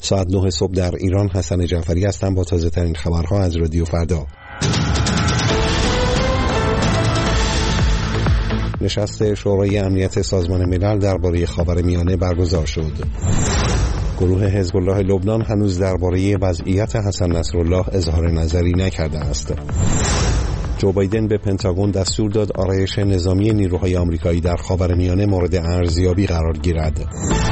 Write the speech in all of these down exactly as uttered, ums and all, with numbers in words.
ساعت نه صبح در ایران. حسن جعفری هستم با تازه ترین خبرها از رادیو فردا. نشست شورای امنیت سازمان ملل درباره خاورمیانه برگزار شد. گروه حزب الله لبنان هنوز درباره وضعیت حسن نصرالله اظهار نظری نکرده است. جو بایدن به پنتاگون دستور داد آرایش نظامی نیروهای آمریکایی در خاورمیانه مورد ارزیابی قرار گیرد.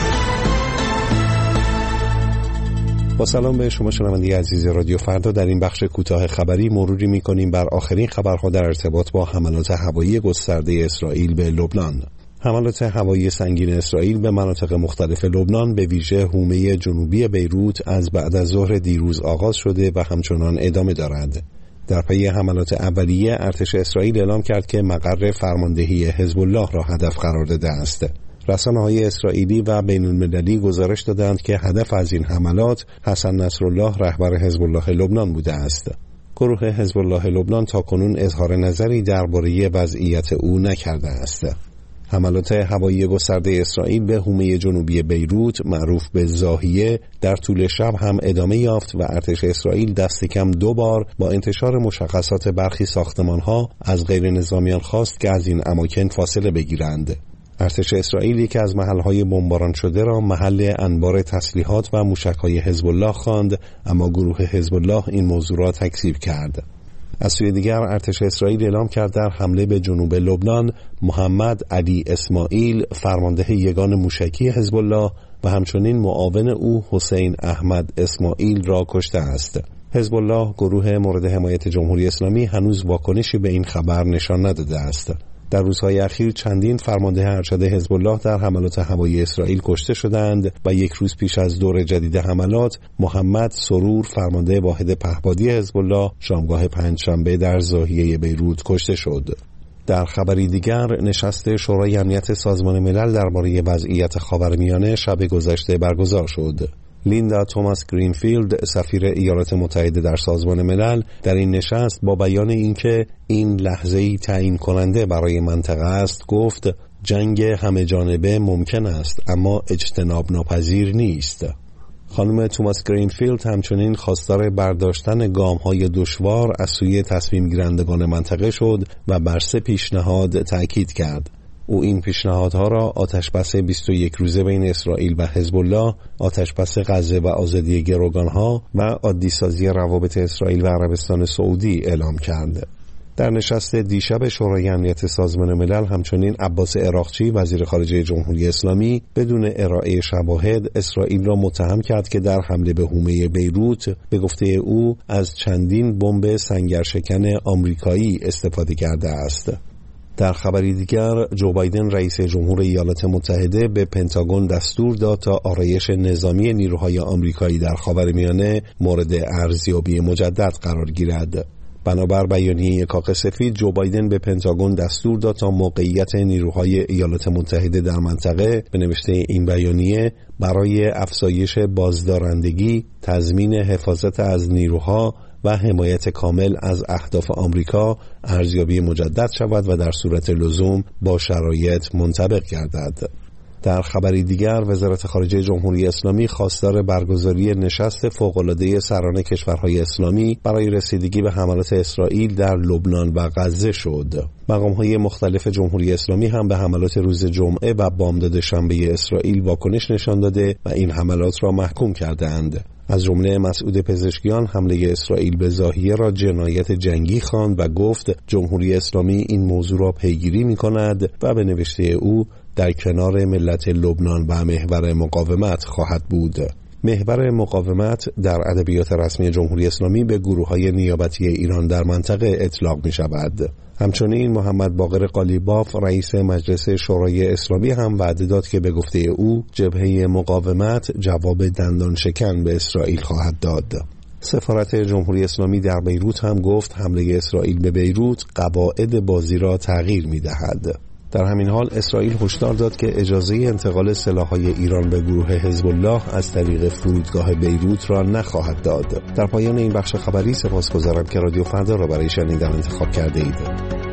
با سلام به شما شنونده عزیز رادیو فردا. در این بخش کوتاه خبری مروری می‌کنیم بر آخرین خبرها در ارتباط با حملات هوایی گسترده اسرائیل به لبنان. حملات هوایی سنگین اسرائیل به مناطق مختلف لبنان به ویژه حومه جنوبی بیروت از بعد از ظهر دیروز آغاز شده و همچنان ادامه دارد. در پی حملات اولیه ارتش اسرائیل اعلام کرد که مقر فرماندهی حزب الله را هدف قرار داده است. رسانه‌های اسرائیلی و بین‌المللی گزارش دادند که هدف از این حملات حسن نصرالله رهبر حزب الله لبنان بوده است. گروه حزب الله لبنان تاکنون اظهار نظری درباره وضعیت او نکرده است. حملات هوایی گسترده اسرائیل به حومه جنوبی بیروت معروف به ضاحیه در طول شب هم ادامه یافت و ارتش اسرائیل دست کم دو بار با انتشار مشخصات برخی ساختمان‌ها از غیر نظامیان خواست که از این اماکن فاصله بگیرند. ارتش اسرائیل یکی از محل‌های بمباران شده را محل انبار تسلیحات و موشک‌های حزب الله خواند، اما گروه حزب الله این موضوع را تکذیب کرد. از سوی دیگر ارتش اسرائیل اعلام کرد در حمله به جنوب لبنان محمد علی اسماعیل فرمانده یگان موشکی حزب الله و همچنین معاون او حسین احمد اسماعیل را کشته است. حزب الله گروه مورد حمایت جمهوری اسلامی هنوز واکنشی به این خبر نشان نداده است. در روزهای اخیر چندین فرمانده ارشد حزب الله در حملات هوایی اسرائیل کشته شدند و یک روز پیش از دور جدید حملات محمد سرور فرمانده واحد پهپادی حزب الله شامگاه پنجشنبه در ضاحیه بیروت کشته شد. در خبری دیگر نشست شورای امنیت سازمان ملل درباره وضعیت خاورمیانه شب گذشته برگزار شد. لیندا توماس گرینفیلد سفیر ایالات متحده در سازمان ملل در این نشست با بیان اینکه این لحظه‌ای تعیین کننده برای منطقه است گفت جنگ همه جانبه ممکن است اما اجتناب ناپذیر نیست. خانم توماس گرینفیلد همچنین خواستار برداشتن گام‌های دشوار از سوی تصمیم گیرندگان منطقه شد و بر سه پیشنهاد تأکید کرد. او این پیشنهادها را آتشبس بیست و یک روزه بین اسرائیل و حزب الله، آتشبس غزه و آزادی گروگانها و عادی‌سازی روابط اسرائیل و عربستان سعودی اعلام کرد. در نشست دیشب شورای امنیت سازمان ملل همچنین عباس عراقچی وزیر خارجه جمهوری اسلامی بدون ارائه شواهد اسرائیل را متهم کرد که در حمله به حومه بیروت به گفته او از چندین بمب سنگرشکن آمریکایی استفاده کرده است. در خبری دیگر جو بایدن رئیس جمهور ایالات متحده به پنتاگون دستور داد تا آرایش نظامی نیروهای آمریکایی در خاورمیانه مورد ارزیابی مجدد قرار گیرد. بنابر بیانیه کاخ سفید جو بایدن به پنتاگون دستور داد تا موقعیت نیروهای ایالات متحده در منطقه به نوشته این بیانیه برای افزایش بازدارندگی، تضمین حفاظت از نیروها و حمایت کامل از اهداف آمریکا ارزیابی مجدد شود و در صورت لزوم با شرایط منطبق گردد. در خبری دیگر وزارت خارجه جمهوری اسلامی خواستار برگزاری نشست فوق‌العاده سران کشورهای اسلامی برای رسیدگی به حملات اسرائیل در لبنان و غزه شد. مقام‌های مختلف جمهوری اسلامی هم به حملات روز جمعه و بامداد شنبه اسرائیل واکنش نشان داده و این حملات را محکوم کردند. از جمله مسعود پزشکیان حمله اسرائیل به ضاحیه را جنایت جنگی خواند و گفت جمهوری اسلامی این موضوع را پیگیری می‌کند و به نوشته او در کنار ملت لبنان و محور مقاومت خواهد بود. محور مقاومت در ادبیات رسمی جمهوری اسلامی به گروه‌های نیابتی ایران در منطقه اطلاق می‌شود. همچنین محمد باقر قالیباف رئیس مجلس شورای اسلامی هم وعده داد که به گفته او جبهه مقاومت جواب دندان شکن به اسرائیل خواهد داد. سفارت جمهوری اسلامی در بیروت هم گفت حمله اسرائیل به بیروت قواعد بازی را تغییر می‌دهد. در همین حال اسرائیل هشدار داد که اجازه انتقال سلاح‌های ایران به گروه حزب الله از طریق فرودگاه بیروت را نخواهد داد. در پایان این بخش خبری سپاسگزارم که رادیو فردا را برای شنیدن انتخاب کرده اید.